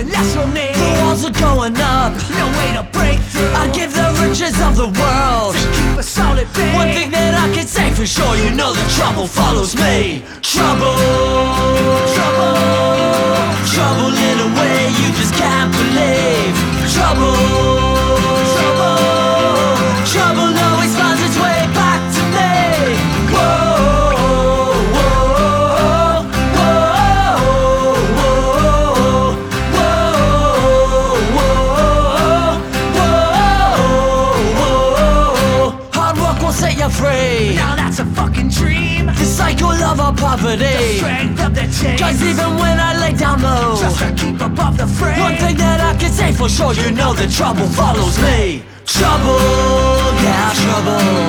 and that's no name. The walls are going up, No way to break through. I give the riches of the world. Keep a solid base. One thing that I can say for sure, you know that trouble follows me. Trouble, trouble, trouble in a way you just can't believe. Trouble, trouble, trouble always finds its way back to me. Whoa, whoa, whoa, whoa, whoa, whoa. Hard work will set you free. Now that's a fucking dream. The cycle of our poverty. Strength of the chains. Cause even when I lay down low, Just to keep above the fray. one thing that I can say for sure, you know that trouble follows me. Trouble, yeah, trouble.